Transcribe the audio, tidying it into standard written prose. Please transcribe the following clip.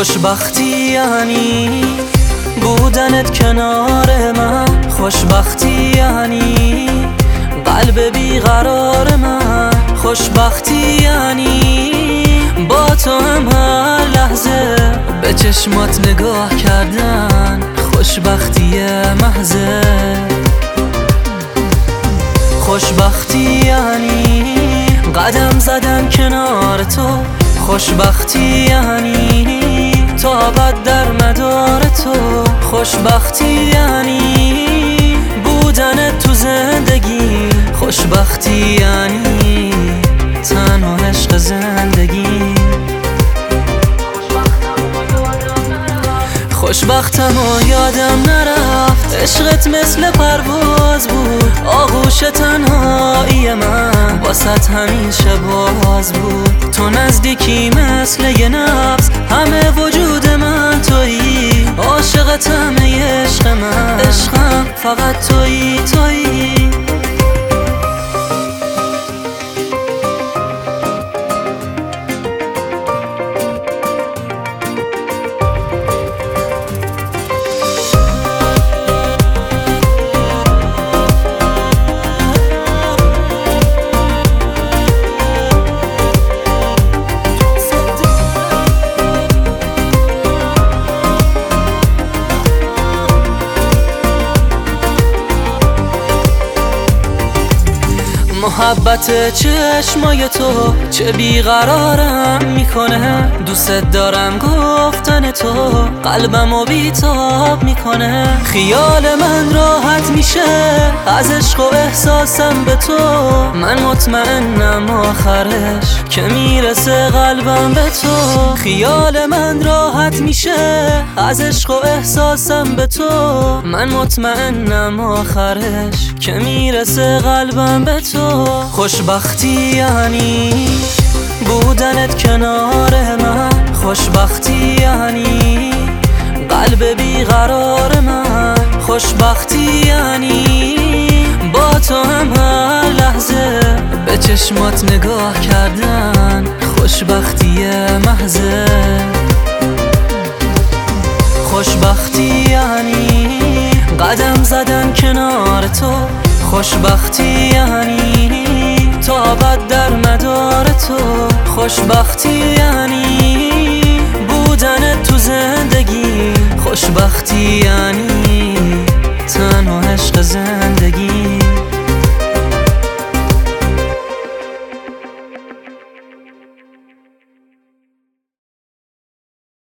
خوشبختی یعنی بودنت کنار من، خوشبختی یعنی قلب بیقرار من، خوشبختی یعنی با تو هم هر لحظه به چشمات نگاه کردن، خوشبختی محضه. خوشبختی یعنی قدم زدن کنار تو، خوشبختی یعنی تا ابد در مدار تو، خوشبختی یعنی بودن تو زندگی، خوشبختی یعنی تنها عشق زندگی. خوشبختم و یادم نرفت، عشقت مثل پرواز بود، آغوش تنهایی من واسط همیشه باز بود. تو نزدیکی مثل یه نفس، همه وجود من تویی، عاشقتم ای عشق من، عشقم فقط تویی تویی. محبت چشمای تو چه بیقرارم میکنه، دوست دارم گفتن تو قلبمو بیتاب میکنه. خیال من راحت میشه از عشق و احساسم به تو، من مطمئنم آخرش که میرسه قلبم به تو. خیال من راحت میشه از عشق و احساسم به تو، من مطمئنم آخرش که میرسه قلبم به تو. خوشبختی یعنی بودنت کنار من، خوشبختی یعنی قلب بیقرار من، خوشبختی یعنی با تو هم هر لحظه به چشمات نگاه کردن، خوشبختی محضه. خوشبختی یعنی قدم زدن کنار تو، خوشبختی یعنی تا ابد در مدار تو، خوشبختی یعنی بودن تو زندگی، خوشبختی یعنی